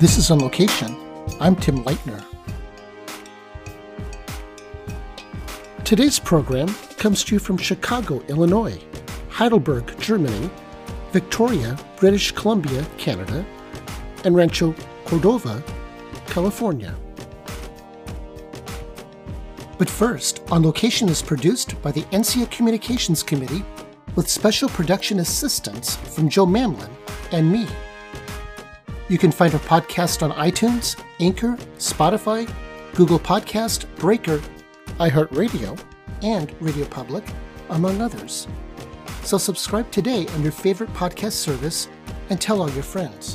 This is On Location. I'm Tim Leitner. Today's program comes to you from Chicago, Illinois, Heidelberg, Germany, Victoria, British Columbia, Canada, and Rancho Cordova, California. But first, On Location is produced by the NCIA Communications Committee with special production assistance from Joe Mamlin and me. You can find our podcast on iTunes, Anchor, Spotify, Google Podcast, Breaker, iHeartRadio, and Radio Public, among others. So subscribe today on your favorite podcast service and tell all your friends.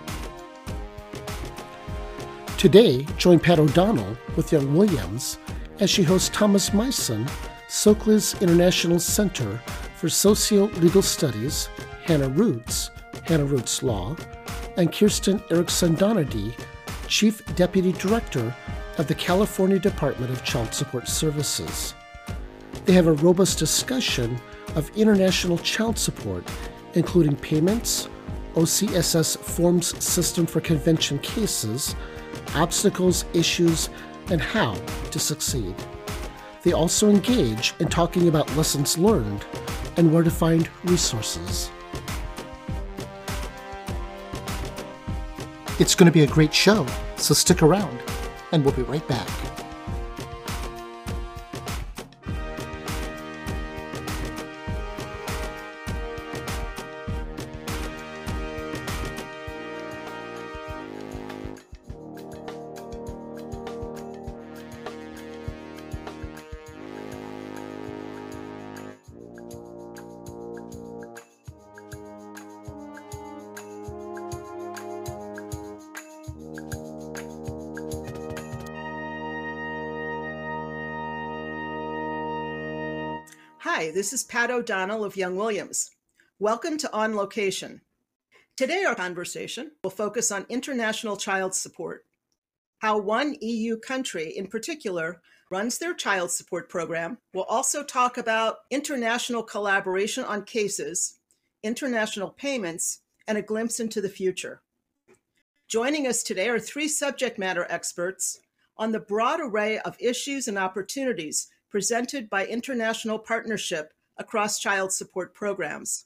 Today, join Pat O'Donnell with Young Williams as she hosts Thomas Meissen, SOCLA's International Center for Socio-Legal Studies, Hannah Roots Law, and Kirsten Erickson-Donady, Chief Deputy Director of the California Department of Child Support Services. They have a robust discussion of international child support, including payments, OCSS forms system for convention cases, obstacles, issues, and how to succeed. They also engage in talking about lessons learned and where to find resources. It's going to be a great show, so stick around, and we'll be right back. Hi, this is Pat O'Donnell of Young Williams. Welcome to On Location. Today our conversation will focus on international child support, how one EU country in particular runs their child support program. We'll also talk about international collaboration on cases, international payments, and a glimpse into the future. Joining us today are three subject matter experts on the broad array of issues and opportunities presented by international partnership across child support programs.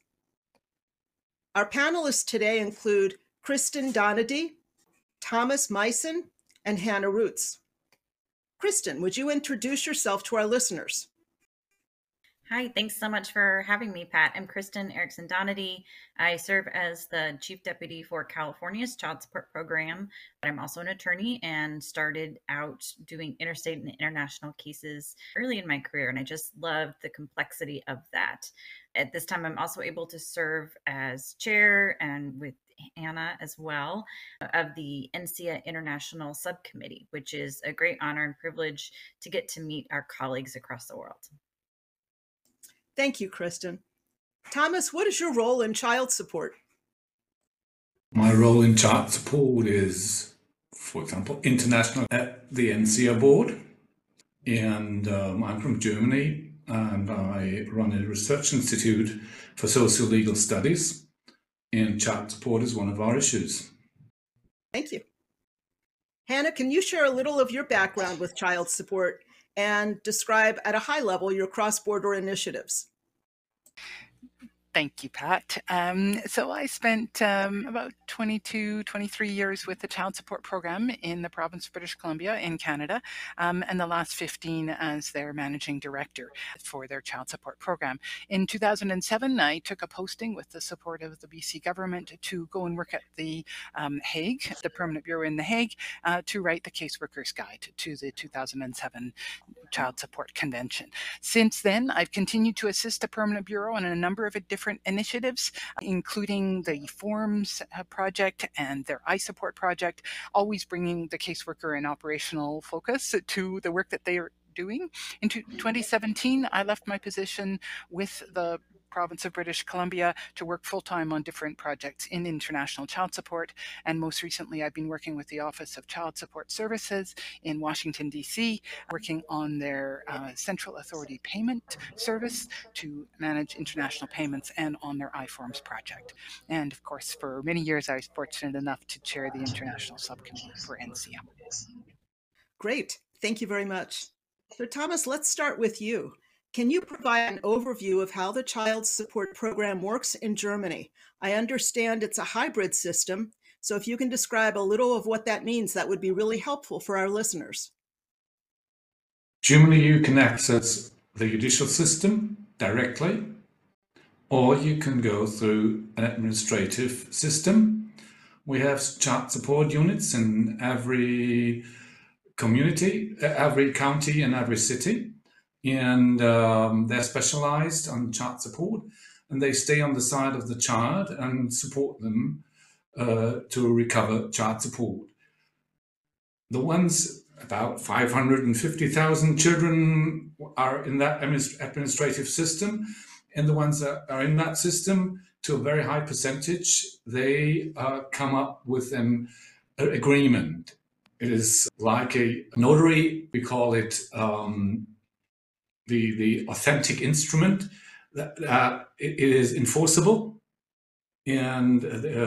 Our panelists today include Kirsten Donady, Thomas Meissen, and Hannah Roots. Kirsten, would you introduce yourself to our listeners? Hi, thanks so much for having me, Pat. I'm Kirsten Erickson-Donady. I serve as the Chief Deputy for California's Child Support Program, but I'm also an attorney and started out doing interstate and international cases early in my career, and I just loved the complexity of that. At this time, I'm also able to serve as chair and with Hannah as well of the NCIA International Subcommittee, which is a great honor and privilege to get to meet our colleagues across the world. Thank you, Kirsten. Thomas, what is your role in child support? My role in child support is, for example, international at the NCIA board. And I'm from Germany, and I run a research institute for socio-legal studies. And child support is one of our issues. Thank you. Hannah, can you share a little of your background with child support and describe at a high level your cross-border initiatives? Thank you, Pat. So I spent about 23 years with the Child Support Program in the province of British Columbia in Canada, and the last 15 as their managing director for their Child Support Program. In 2007, I took a posting with the support of the BC government to go and work at the Hague, the Permanent Bureau in The Hague, to write the Caseworker's Guide to the 2007 Child Support Convention. Since then, I've continued to assist the Permanent Bureau on a number of different initiatives, including the Forms project and their iSupport project, always bringing the caseworker and operational focus to the work that they are doing. In 2017, I left my position with the province of British Columbia to work full-time on different projects in international child support. And most recently, I've been working with the Office of Child Support Services in Washington, D.C., working on their Central Authority Payment Service to manage international payments and on their I-Forms project. And of course, for many years, I was fortunate enough to chair the International Subcommittee for NCM. Great. Thank you very much. So Thomas, let's start with you. Can you provide an overview of how the Child Support Program works in Germany? I understand it's a hybrid system, so if you can describe a little of what that means, that would be really helpful for our listeners. Germany, you can access the judicial system directly, or you can go through an administrative system. We have child support units in every community, every county and every city, and they're specialized on child support, and they stay on the side of the child and support them to recover child support. The ones, about 550,000 children are in that administrative system, and the ones that are in that system, to a very high percentage, they come up with an agreement. It is like a notary. We call it the authentic instrument. That it is enforceable, and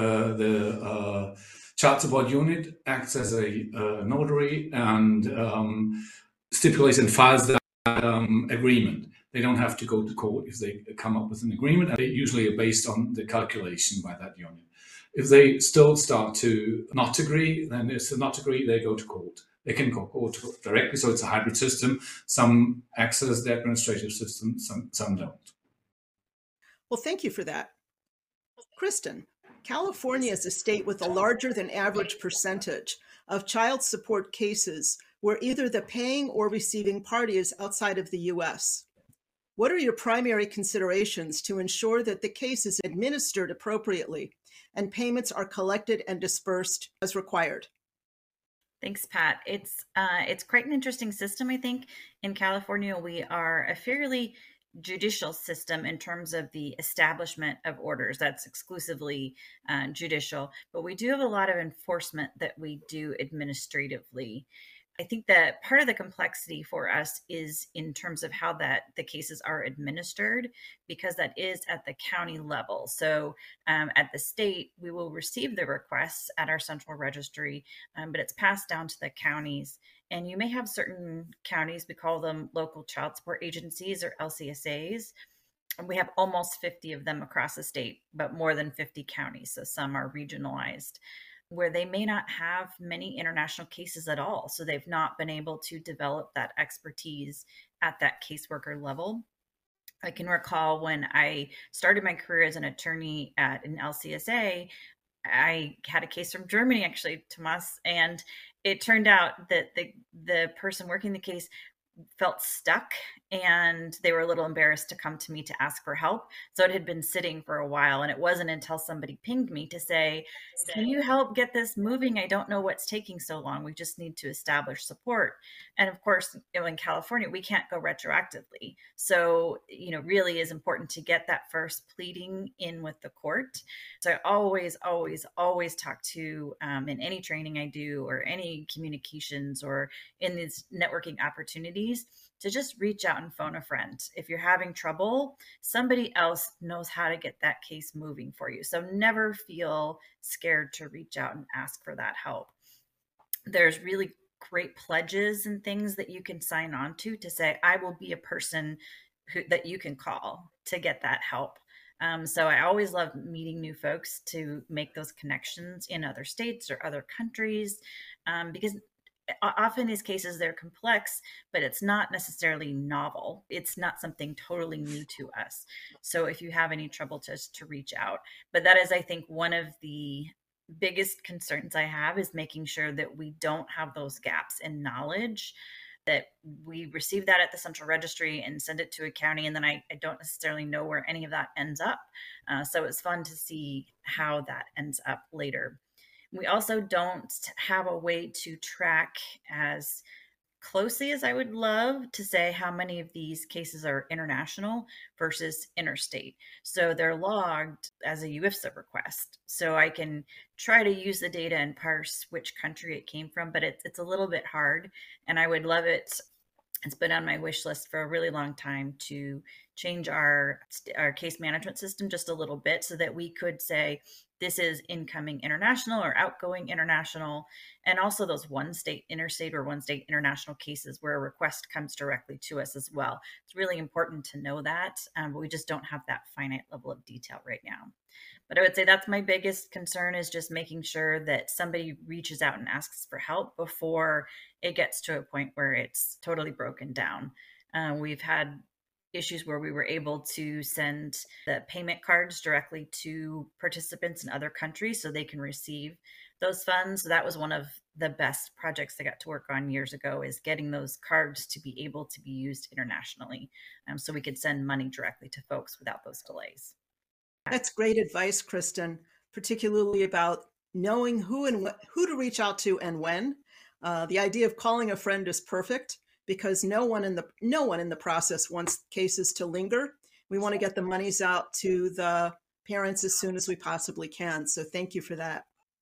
the child support unit acts as a notary and stipulates and files that agreement. They don't have to go to court if they come up with an agreement, and they usually are based on the calculation by that unit. If they still start to not agree, then if they not agree, they go to court. They can go to court directly, so it's a hybrid system. Some access the administrative system, some don't. Well, thank you for that. Kristen, California is a state with a larger than average percentage of child support cases where either the paying or receiving party is outside of the U.S. What are your primary considerations to ensure that the case is administered appropriately and payments are collected and dispersed as required? Thanks, Pat. It's quite an interesting system, I think. In California, we are a fairly judicial system in terms of the establishment of orders. That's exclusively judicial, but we do have a lot of enforcement that we do administratively. I think that part of the complexity for us is in terms of how the cases are administered, because that is at the county level. So at the state, we will receive the requests at our central registry, but it's passed down to the counties. And you may have certain counties, we call them local child support agencies or LCSAs. And we have almost 50 of them across the state, but more than 50 counties. So some are regionalized, where they may not have many international cases at all. So they've not been able to develop that expertise at that caseworker level. I can recall when I started my career as an attorney at an LCSA, I had a case from Germany, actually, Thomas, and it turned out that the person working the case felt stuck and they were a little embarrassed to come to me to ask for help. So it had been sitting for a while, and it wasn't until somebody pinged me to say, can you help get this moving? I don't know what's taking so long. We just need to establish support. And of course, in California, we can't go retroactively. So, really is important to get that first pleading in with the court. So I always talk to, in any training I do or any communications or in these networking opportunities, to just reach out and phone a friend. If you're having trouble, somebody else knows how to get that case moving for you. So never feel scared to reach out and ask for that help. There's really great pledges and things that you can sign on to say, I will be a person that you can call to get that help. So I always love meeting new folks to make those connections in other states or other countries, because often these cases, they're complex, but it's not necessarily novel. It's not something totally new to us. So if you have any trouble, just to reach out. But that is, I think, one of the biggest concerns I have, is making sure that we don't have those gaps in knowledge, that we receive that at the central registry and send it to a county, and then I don't necessarily know where any of that ends up. So it's fun to see how that ends up later. We also don't have a way to track as closely as I would love to say how many of these cases are international versus interstate. So they're logged as a UIFSA request. So I can try to use the data and parse which country it came from, but it's a little bit hard. And I would love it. It's been on my wish list for a really long time to change our case management system just a little bit so that we could say this is incoming international or outgoing international, and also those one state interstate or one state international cases where a request comes directly to us as well. It's really important to know that, but we just don't have that finite level of detail right now. But I would say that's my biggest concern, is just making sure that somebody reaches out and asks for help before it gets to a point where it's totally broken down. We've had issues where we were able to send the payment cards directly to participants in other countries so they can receive those funds. So that was one of the best projects I got to work on years ago, is getting those cards to be able to be used internationally, so we could send money directly to folks without those delays. That's great advice, Kristen, particularly about knowing who to reach out to and when. The idea of calling a friend is perfect, because no one in the process wants cases to linger. We want to get the monies out to the parents as soon as we possibly can. So thank you for that.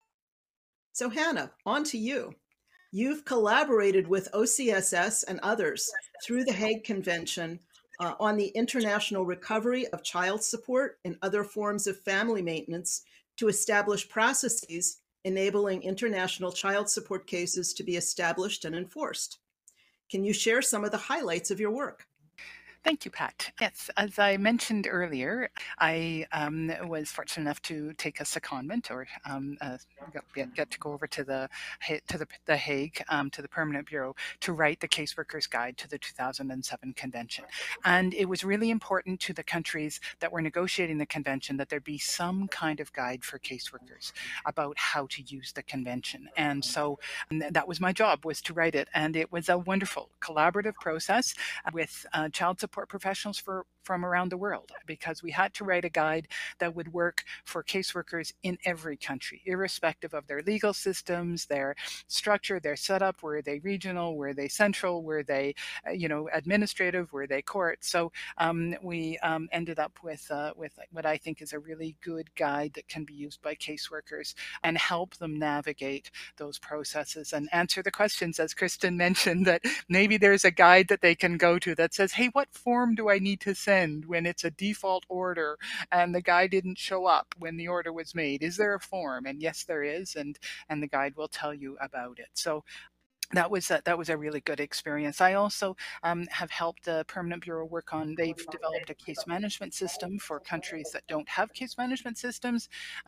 So Hannah, on to you. You've collaborated with OCSS and others through the Hague Convention on the international recovery of child support and other forms of family maintenance to establish processes enabling international child support cases to be established and enforced. Can you share some of the highlights of your work? Thank you, Pat. Yes, as I mentioned earlier, I was fortunate enough to take a secondment, or get to go over to the Hague, to the Permanent Bureau, to write the Caseworkers Guide to the 2007 Convention. And it was really important to the countries that were negotiating the convention that there be some kind of guide for caseworkers about how to use the convention. And so that was my job, was to write it. And it was a wonderful collaborative process with child support professionals from around the world, because we had to write a guide that would work for caseworkers in every country, irrespective of their legal systems, their structure, their setup. Were they regional? Were they central? Were they, administrative? Were they court? So we ended up with what I think is a really good guide that can be used by caseworkers and help them navigate those processes and answer the questions, as Kristen mentioned, that maybe there's a guide that they can go to that says, hey, what form do I need to send when it's a default order and the guy didn't show up when the order was made? Is there a form? And yes, there is, and the guide will tell you about it. So that was a really good experience. I also have helped the Permanent Bureau work on, they've developed a case management system for countries that don't have case management systems,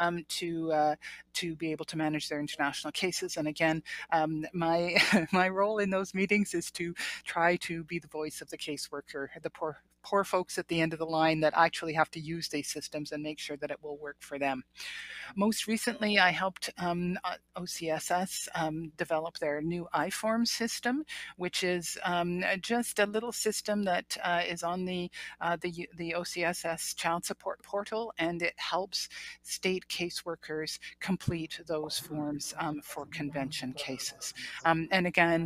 to be able to manage their international cases. And again, my my role in those meetings is to try to be the voice of the caseworker, the poor folks at the end of the line that actually have to use these systems, and make sure that it will work for them. Most recently, I helped OCSS develop their new iForm system, which is just a little system that is on the OCSS child support portal, and it helps state caseworkers complete those forms for convention cases. And again,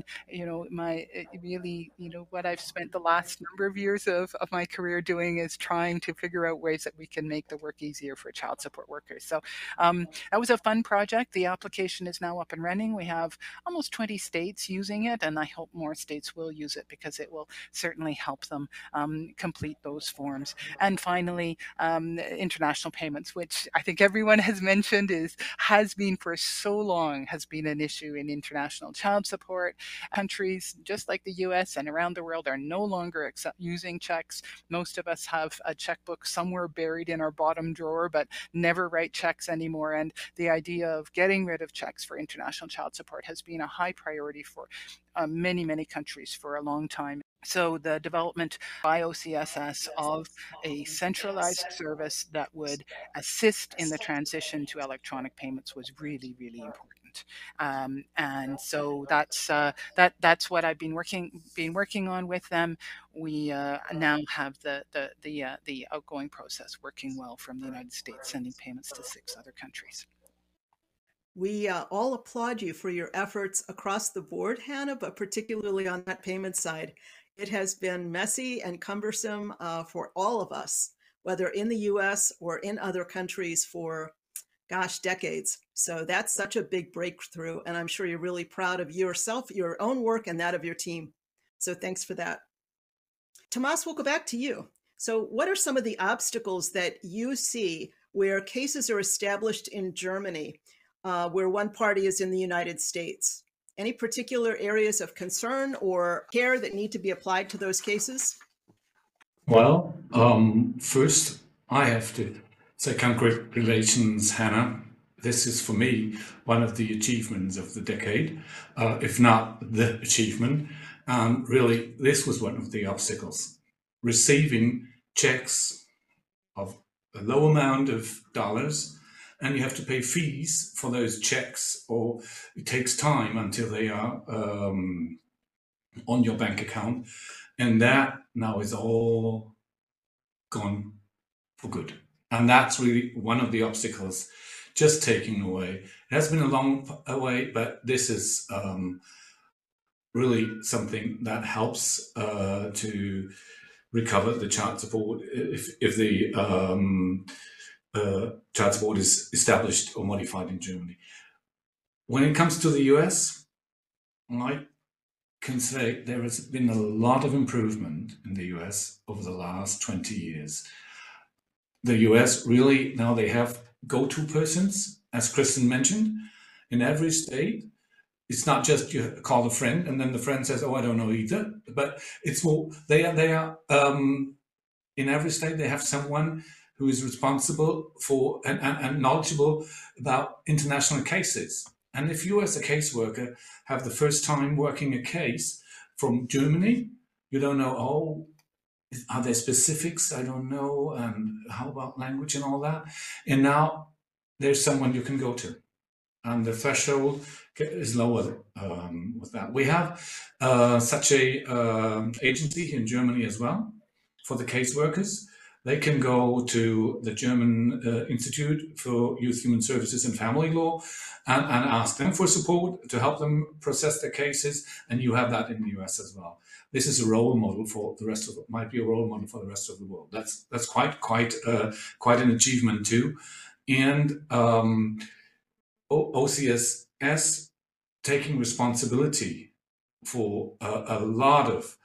what I've spent the last number of years of my career doing is trying to figure out ways that we can make the work easier for child support workers. So that was a fun project. The application is now up and running. We have almost 20 states using it, and I hope more states will use it, because it will certainly help them complete those forms. And finally, international payments, which I think everyone has mentioned has been for so long, has been an issue in international child support. Countries just like the US and around the world are no longer using checks. Most of us have a checkbook somewhere buried in our bottom drawer, but never write checks anymore. And the idea of getting rid of checks for international child support has been a high priority for many, many countries for a long time. So the development by OCSS of a centralized service that would assist in the transition to electronic payments was really, really important. And so that's what I've been working on with them. We now have the outgoing process working well from the United States, sending payments to 6 other countries. We all applaud you for your efforts across the board, Hannah, but particularly on that payment side. It has been messy and cumbersome for all of us, whether in the US or in other countries for, gosh, decades. So that's such a big breakthrough. And I'm sure you're really proud of yourself, your own work, and that of your team. So thanks for that. Tomas, we'll go back to you. So, what are some of the obstacles that you see where cases are established in Germany, where one party is in the United States? Any particular areas of concern or care that need to be applied to those cases? Well, first, I have to say congratulations, Hannah. This is, for me, one of the achievements of the decade, if not the achievement. Really, this was one of the obstacles. Receiving checks of a low amount of dollars, and you have to pay fees for those checks, or it takes time until they are on your bank account. And that now is all gone for good. And that's really one of the obstacles just taking away. It has been a long way, but this is really something that helps to recover the child support if the child support is established or modified in Germany. When it comes to the US, I can say there has been a lot of improvement in the US over the last 20 years. The US really, now they have go-to persons, as Kristen mentioned, in every state. It's not just you call a friend and then the friend says, "Oh, I don't know either." But it's more, they are in every state, they have someone who is responsible for and knowledgeable about international cases. And if you as a caseworker have the first time working a case from Germany, you don't know, oh, are there specifics? I don't know. And how about language and all that? And now there's someone you can go to. And the threshold is lower with that. We have such a agency in Germany as well for the caseworkers. They can go to the German Institute for Youth Human Services and Family Law and ask them for support to help them process their cases. And you have that in the US as well. This is a role model for the rest of it. Might be a role model for the rest of the world. That's quite an achievement too. And OCSS taking responsibility for a lot of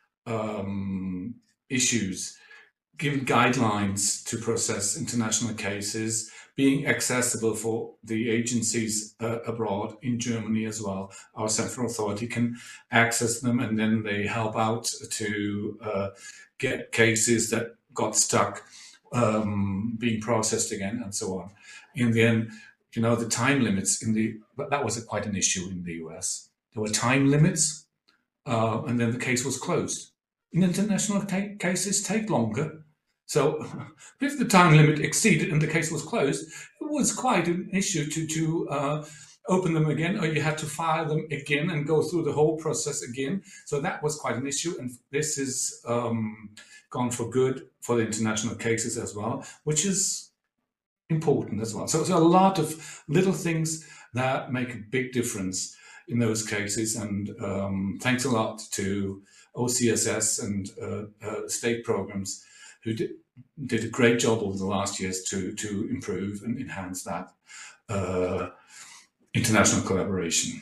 issues, giving guidelines to process international cases, being accessible for the agencies abroad in Germany as well. Our central authority can access them, and then they help out to get cases that got stuck being processed again, and so on. In the end, you know, the time limits but that was quite an issue in the US. There were time limits, and then the case was closed. In international cases, take longer. So if the time limit exceeded and the case was closed, it was quite an issue to open them again, or you had to file them again and go through the whole process again. So that was quite an issue, and this is gone for good for the international cases as well, which is important as well. So a lot of little things that make a big difference in those cases, and thanks a lot to OCSS and state programs who did a great job over the last years to improve and enhance that international collaboration.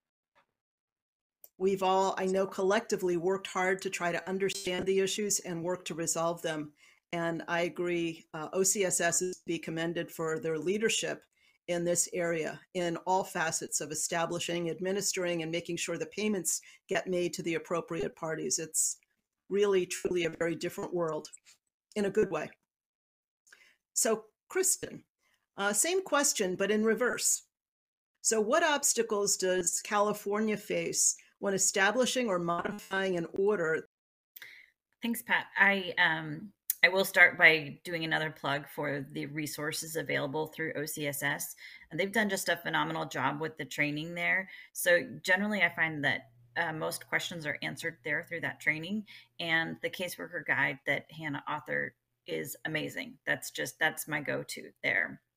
We've all, I know, collectively worked hard to try to understand the issues and work to resolve them. And I agree, OCSS is to be commended for their leadership in this area, in all facets of establishing, administering, and making sure the payments get made to the appropriate parties. It's really, truly a very different world in a good way. So, Kristen, same question, but in reverse. So what obstacles does California face when establishing or modifying an order? Thanks, Pat. I will start by doing another plug for the resources available through OCSS. And they've done just a phenomenal job with the training there. So generally, I find that most questions are answered there through that training. And the caseworker guide that Hannah authored is amazing. That's my go-to there.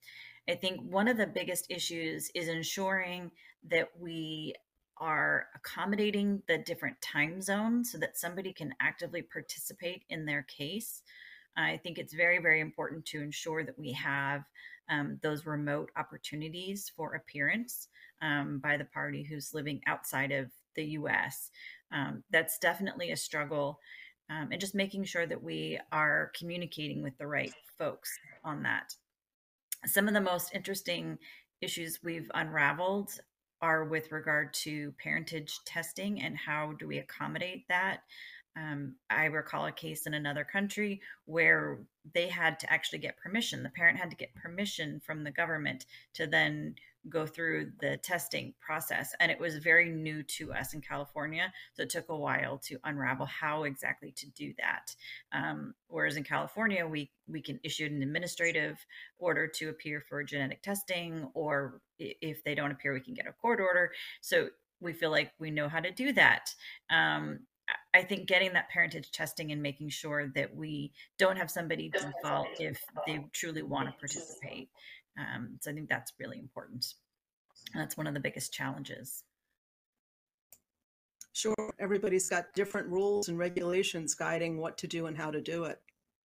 I think one of the biggest issues is ensuring that we are accommodating the different time zones so that somebody can actively participate in their case. I think it's very, very important to ensure that we have those remote opportunities for appearance by the party who's living outside of the US. That's definitely a struggle. And just making sure that we are communicating with the right folks on that. Some of the most interesting issues we've unraveled are with regard to parentage testing and how do we accommodate that. I recall a case in another country where they had to actually get permission. The parent had to get permission from the government to then go through the testing process. And it was very new to us in California. So it took a while to unravel how exactly to do that. Whereas in California, we can issue an administrative order to appear for genetic testing, or if they don't appear, we can get a court order. So we feel like we know how to do that. I think getting that parentage testing and making sure that we don't have somebody default if they truly want to participate. So I think that's really important. And that's one of the biggest challenges. Sure, everybody's got different rules and regulations guiding what to do and how to do it.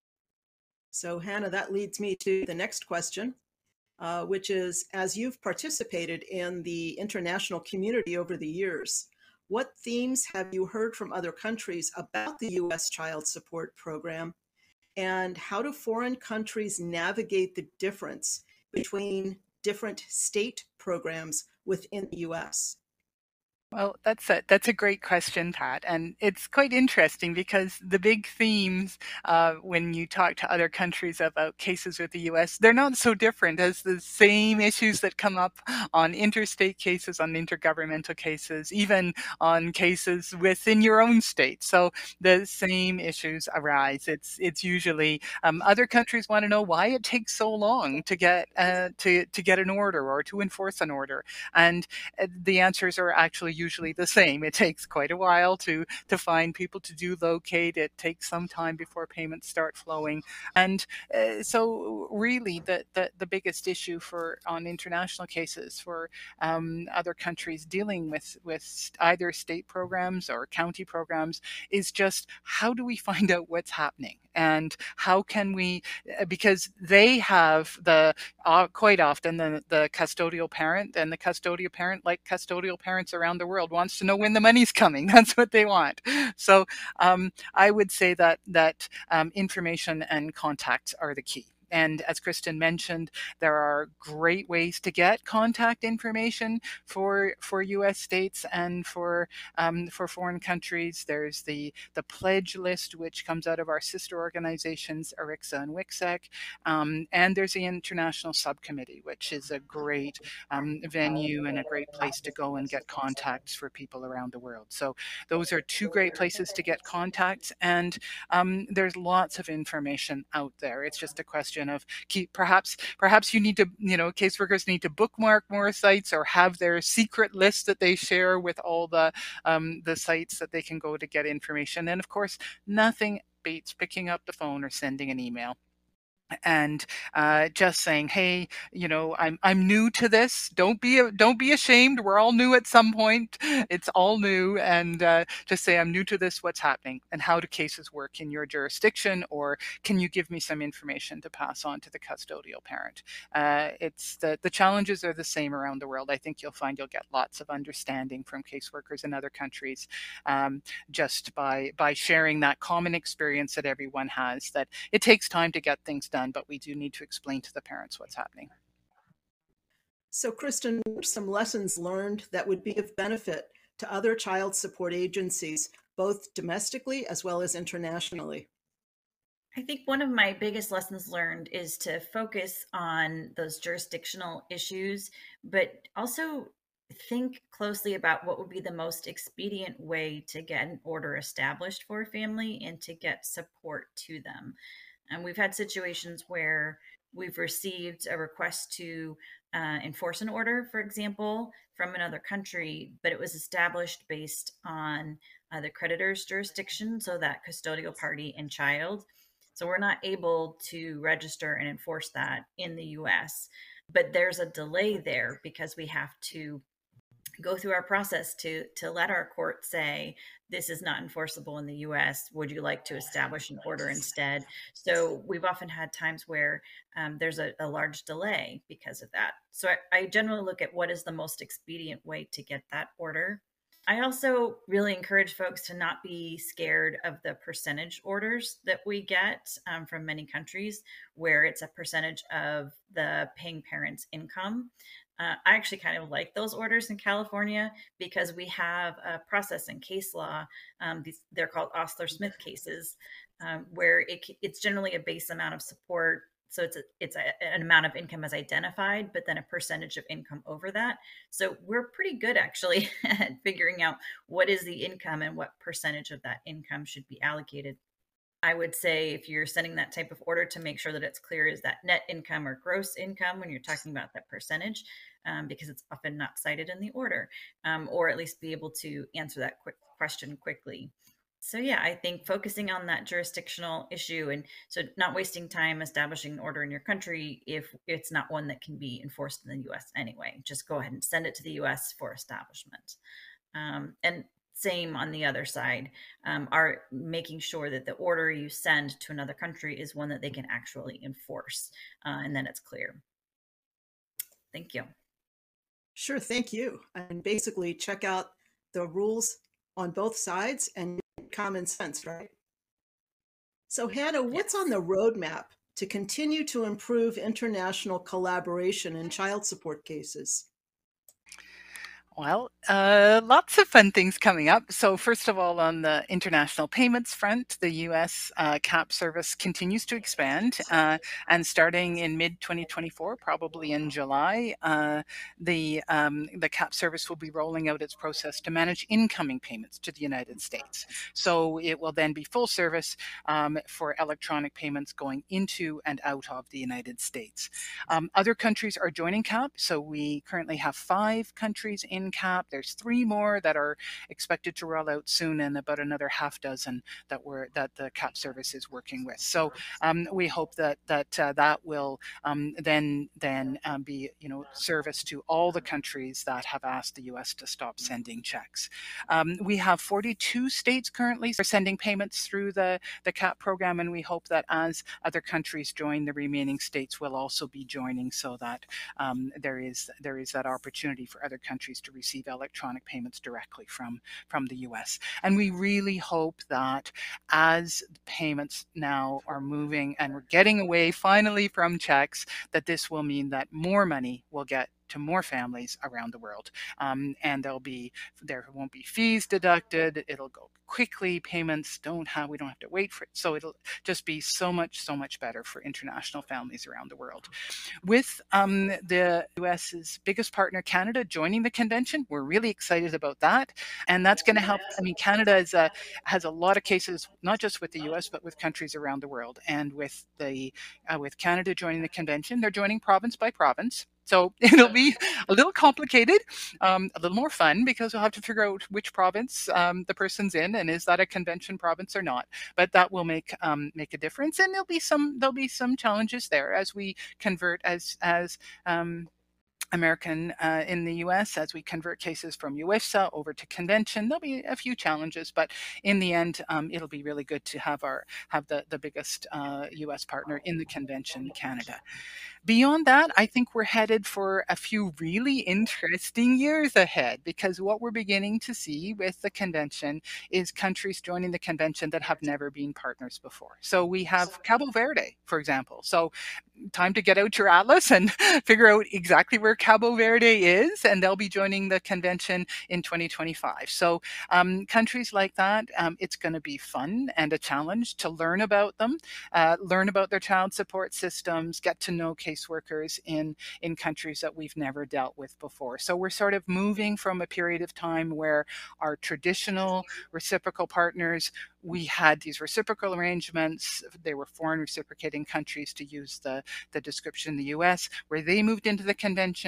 So Hannah, that leads me to the next question, which is, as you've participated in the international community over the years, what themes have you heard from other countries about the U.S. Child Support Program, and how do foreign countries navigate the difference between different state programs within the U.S.? Well, that's a great question, Pat, and it's quite interesting because the big themes when you talk to other countries about cases with the U.S., they're not so different as the same issues that come up on interstate cases, on intergovernmental cases, even on cases within your own state. So the same issues arise. It's usually other countries want to know why it takes so long to get to get an order or to enforce an order, and the answers are actually usually the same. It takes quite a while to find people to do locate. It takes some time before payments start flowing. And so really the biggest issue for on international cases for other countries dealing with either state programs or county programs is just how do we find out what's happening? And how can we, because they have the quite often the custodial parent, and the custodial parent, like custodial parents around the world, wants to know when the money's coming. That's what they want. So I would say that information and contacts are the key. And as Kristen mentioned, there are great ways to get contact information for U.S. states and for foreign countries. There's the pledge list, which comes out of our sister organizations, ARICSA and WCSEC, and there's the International Subcommittee, which is a great venue and a great place to go and get contacts for people around the world. So those are two great places to get contacts, and there's lots of information out there. It's just a question of perhaps you need to, caseworkers need to bookmark more sites or have their secret list that they share with all the sites that they can go to get information. And of course, nothing beats picking up the phone or sending an email and just saying, hey, I'm new to this. Don't be ashamed. We're all new at some point. It's all new. And just say, I'm new to this. What's happening? And how do cases work in your jurisdiction? Or can you give me some information to pass on to the custodial parent? It's the challenges are the same around the world. I think you'll find you'll get lots of understanding from caseworkers in other countries just by sharing that common experience that everyone has, that it takes time to get things done, but we do need to explain to the parents what's happening. So, Kristen, what are some lessons learned that would be of benefit to other child support agencies, both domestically as well as internationally? I think one of my biggest lessons learned is to focus on those jurisdictional issues, but also think closely about what would be the most expedient way to get an order established for a family and to get support to them. And we've had situations where we've received a request to enforce an order, for example, from another country, but it was established based on the creditor's jurisdiction, so that custodial party and child. So we're not able to register and enforce that in the U.S. but there's a delay there because we have to go through our process to let our court say this is not enforceable in the US. Would you like to establish an order instead? So we've often had times where there's a large delay because of that. So I generally look at what is the most expedient way to get that order. I also really encourage folks to not be scared of the percentage orders that we get from many countries, where it's a percentage of the paying parent's income. I actually kind of like those orders in California because we have a process in case law. They're called Osler-Smith cases, where it's generally a base amount of support. So an amount of income as identified, but then a percentage of income over that. So we're pretty good actually at figuring out what is the income and what percentage of that income should be allocated. I would say if you're sending that type of order, to make sure that it's clear, is that net income or gross income when you're talking about that percentage, because it's often not cited in the order, or at least be able to answer that quick question quickly. So yeah, I think focusing on that jurisdictional issue, and so not wasting time establishing an order in your country if it's not one that can be enforced in the US anyway. Just go ahead and send it to the US for establishment. And same on the other side, are making sure that the order you send to another country is one that they can actually enforce, and then it's clear. Thank you. Sure, thank you. And basically check out the rules on both sides and common sense, right? So Hannah, what's on the roadmap to continue to improve international collaboration in child support cases? Well, lots of fun things coming up. So first of all, on the international payments front, the U.S. CAP service continues to expand, and starting in mid-2024, probably in July, the CAP service will be rolling out its process to manage incoming payments to the United States. So it will then be full service for electronic payments going into and out of the United States. Other countries are joining CAP, so we currently have 5 countries in CAP. There's 3 more that are expected to roll out soon, and about another half dozen that the CAP service is working with. So we hope that will then be service to all the countries that have asked the U.S. to stop sending checks. We have 42 states currently sending payments through the CAP program, and we hope that as other countries join, the remaining states will also be joining, so that there is that opportunity for other countries to receive electronic payments directly from the US. And we really hope that as payments now are moving and we're getting away finally from checks, that this will mean that more money will get to more families around the world, and there won't be fees deducted. It'll go quickly. Payments we don't have to wait for it. So it'll just be so much better for international families around the world. With the US's biggest partner, Canada, joining the convention, we're really excited about that, and that's going to help. I mean, Canada has a lot of cases, not just with the US, but with countries around the world. And with Canada joining the convention, they're joining province by province. So it'll be a little complicated, a little more fun, because we'll have to figure out which province the person's in, and is that a convention province or not. But that will make a difference, and there'll be some challenges there as we convert as American in the US, as we convert cases from UIFSA over to convention. There'll be a few challenges, but in the end, it'll be really good to have the biggest US partner in the convention, Canada. Beyond that, I think we're headed for a few really interesting years ahead, because what we're beginning to see with the convention is countries joining the convention that have never been partners before. So we have Cabo Verde, for example. So time to get out your atlas and figure out exactly where Cabo Verde is, and they'll be joining the convention in 2025. So countries like that, it's going to be fun and a challenge to learn about them, learn about their child support systems, get to know caseworkers in countries that we've never dealt with before. So we're sort of moving from a period of time where our traditional reciprocal partners, we had these reciprocal arrangements. They were foreign reciprocating countries, to use the description in the US, where they moved into the convention.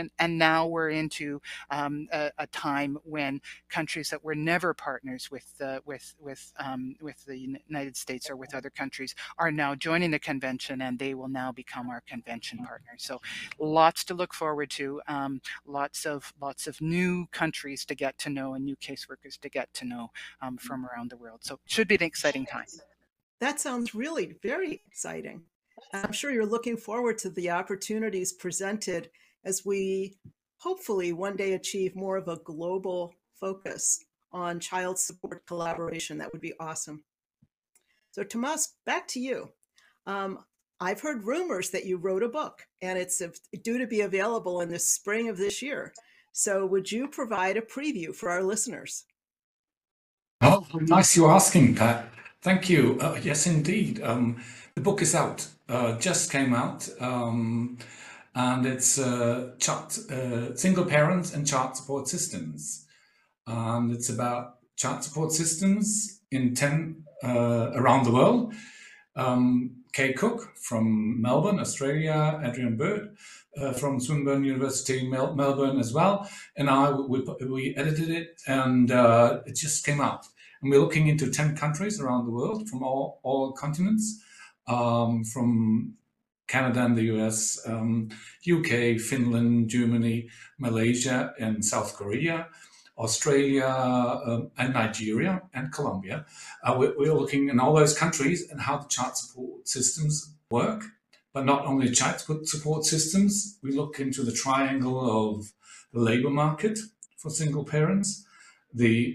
convention, and now we're into a time when countries that were never partners with the United States or with other countries are now joining the convention, and they will now become our convention partners. So lots to look forward to. Lots of new countries to get to know and new caseworkers to get to know from around the world. So it should be an exciting time. That sounds really very exciting. I'm sure you're looking forward to the opportunities presented as we hopefully one day achieve more of a global focus on child support collaboration. That would be awesome. So Tomas, back to you. I've heard rumors that you wrote a book and it's due to be available in the spring of this year. So would you provide a preview for our listeners? Oh, nice you're asking, Pat. Thank you. Yes, indeed. The book is out, just came out, and it's single parents and child support systems. And it's about child support systems in 10 around the world. Kay Cook from Melbourne, Australia, Adrian Bird from Swinburne University, Melbourne as well, and we edited it, and it just came out. And we're looking into 10 countries around the world, from all continents, from Canada and the US, UK, Finland, Germany, Malaysia, and South Korea, Australia, and Nigeria, and Colombia. We're looking in all those countries and how the child support systems work. But not only child support systems, we look into the triangle of the labor market for single parents, the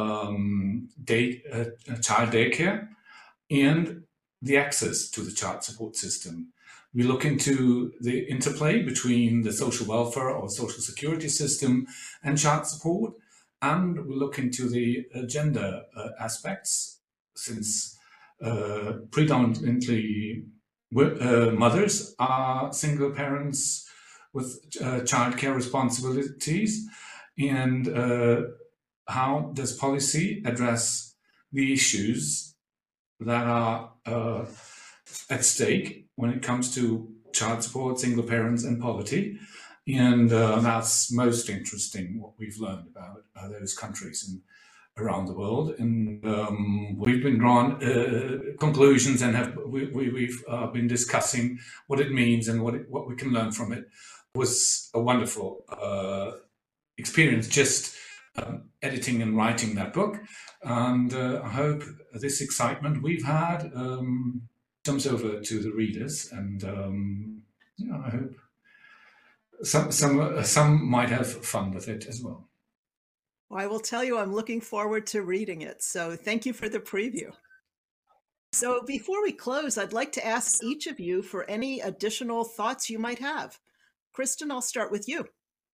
child daycare, and the access to the child support system. We look into the interplay between the social welfare or social security system and child support, and we look into the gender aspects, since predominantly mothers are single parents with childcare responsibilities, and how does policy address the issues that are at stake when it comes to child support, single parents, and poverty. And that's most interesting, what we've learned about those countries and around the world. And we've been drawn conclusions, and we've been discussing what it means and what we can learn from it. It was a wonderful experience just editing and writing that book. And I hope this excitement we've had comes over to the readers, and I hope some might have fun with it as well. Well, I will tell you, I'm looking forward to reading it. So thank you for the preview. So before we close, I'd like to ask each of you for any additional thoughts you might have. Kristen, I'll start with you.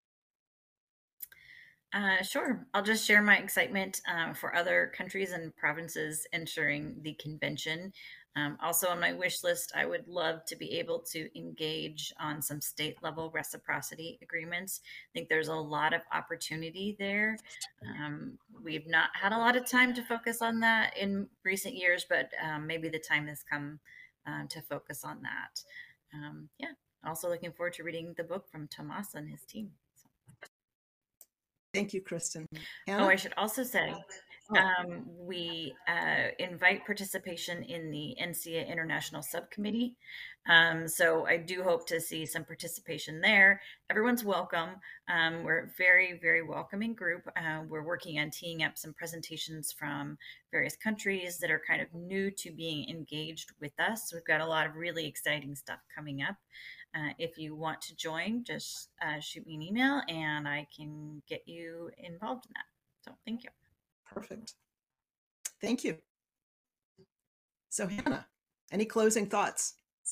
Sure. I'll just share my excitement for other countries and provinces entering the convention. Also on my wish list, I would love to be able to engage on some state level reciprocity agreements. I think there's a lot of opportunity there. We've not had a lot of time to focus on that in recent years, but maybe the time has come to focus on that. Yeah, also looking forward to reading the book from Tomas and his team. Thank you, Kristen. Hannah? Oh, I should also say, we invite participation in the NCEA International Subcommittee. So I do hope to see some participation there. Everyone's welcome. We're a very, very welcoming group. We're working on teeing up some presentations from various countries that are kind of new to being engaged with us. We've got a lot of really exciting stuff coming up. If you want to join, just shoot me an email and I can get you involved in that. So thank you. Perfect. Thank you. So Hannah, any closing thoughts?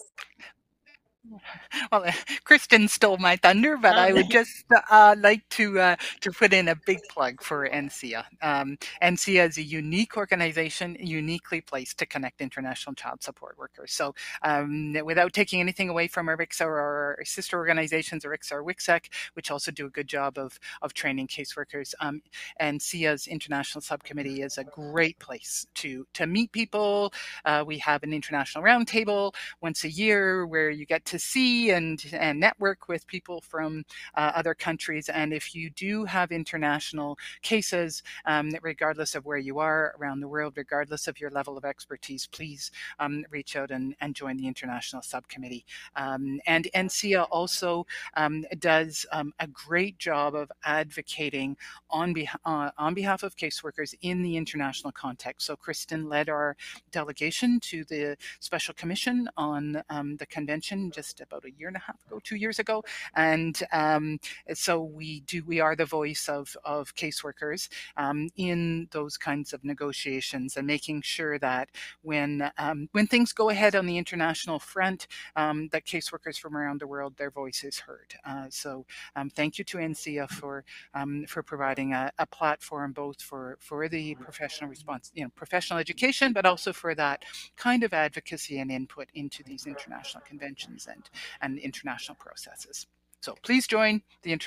Well, Kristen stole my thunder, but I would just like to put in a big plug for NCEA. NCEA is a unique organization, uniquely placed to connect international child support workers. So without taking anything away from IRICSA or our sister organizations, IRICSA or WCSEC, which also do a good job of training caseworkers, NCEA's International Subcommittee is a great place to meet people. We have an international roundtable once a year where you get to to see and network with people from other countries. And if you do have international cases, regardless of where you are around the world, regardless of your level of expertise, please reach out and join the international subcommittee. And NCEA also does a great job of advocating on behalf of caseworkers in the international context. So Kristen led our delegation to the Special Commission on the convention just about a year and a half ago, 2 years ago. And so we are the voice of caseworkers in those kinds of negotiations, and making sure that when things go ahead on the international front, that caseworkers from around the world, their voice is heard. So thank you to NCEA for providing a platform both for the professional response, professional education, but also for that kind of advocacy and input into these international conventions and international processes. So please join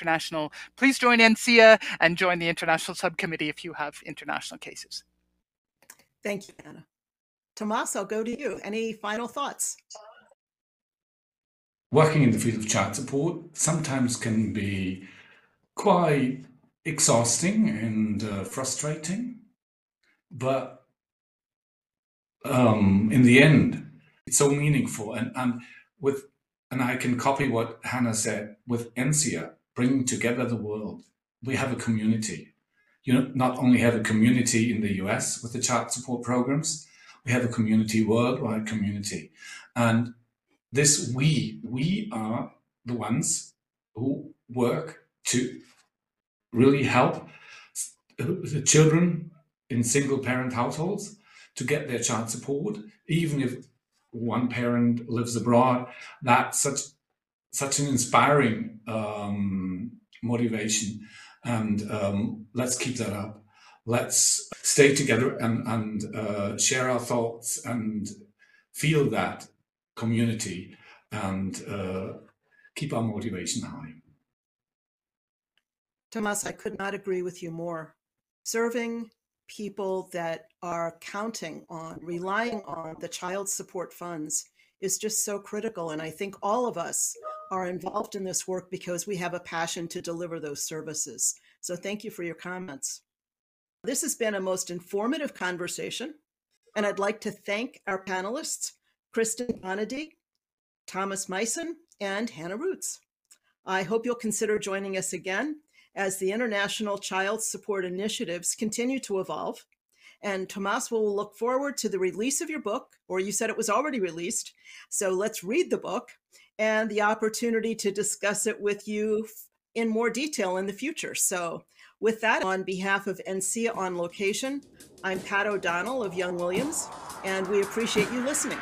NCEA and join the international subcommittee if you have international cases. Thank you, Anna. Tomas, I'll go to you. Any final thoughts? Working in the field of child support sometimes can be quite exhausting and frustrating, but in the end, it's so meaningful. And I can copy what Hannah said with NCEA, bringing together the world. We have a community. Not only have a community in the US with the child support programs, we have a community, worldwide community. And this we are the ones who work to really help the children in single parent households to get their child support, even if one parent lives abroad. That's such an inspiring motivation, and let's keep that up. Let's stay together and share our thoughts and feel that community and keep our motivation high. Tomas, I could not agree with you more. Serving people that are counting on, relying on the child support funds is just so critical. And I think all of us are involved in this work because we have a passion to deliver those services. So thank you for your comments. This has been a most informative conversation, and I'd like to thank our panelists, Kristen Donady, Thomas Meissen, and Hannah Roots. I hope you'll consider joining us again as the international child support initiatives continue to evolve. And Tomas will look forward to the release of your book, or you said it was already released. So let's read the book and the opportunity to discuss it with you in more detail in the future. So with that, on behalf of NCEA On Location, I'm Pat O'Donnell of Young Williams, and we appreciate you listening.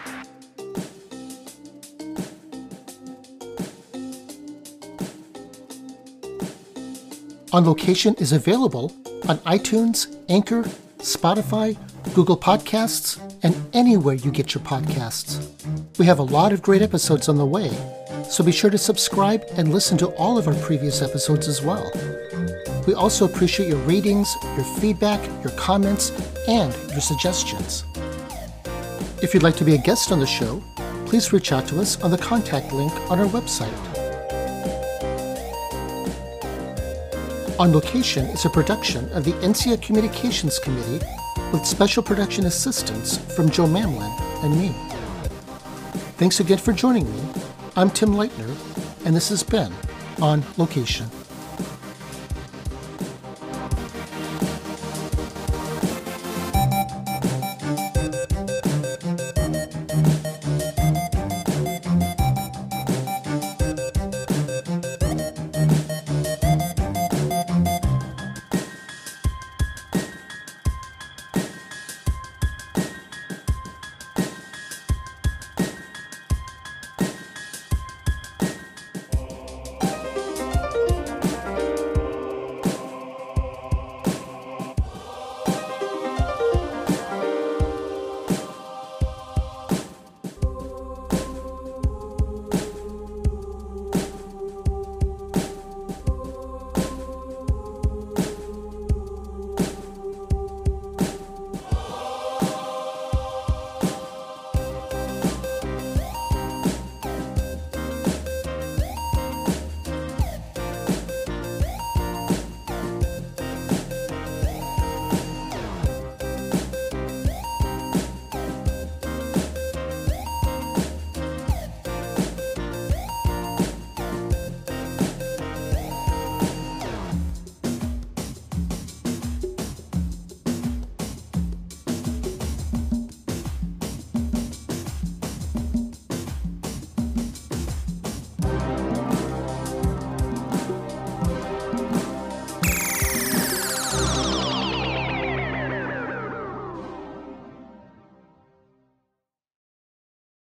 On Location is available on iTunes, Anchor, Spotify, Google Podcasts, and anywhere you get your podcasts. We have a lot of great episodes on the way, so be sure to subscribe and listen to all of our previous episodes as well. We also appreciate your ratings, your feedback, your comments, and your suggestions. If you'd like to be a guest on the show, please reach out to us on the contact link on our website. On Location is a production of the NCEA Communications Committee with special production assistance from Joe Mamlin and me. Thanks again for joining me. I'm Tim Leitner, and this has been On Location.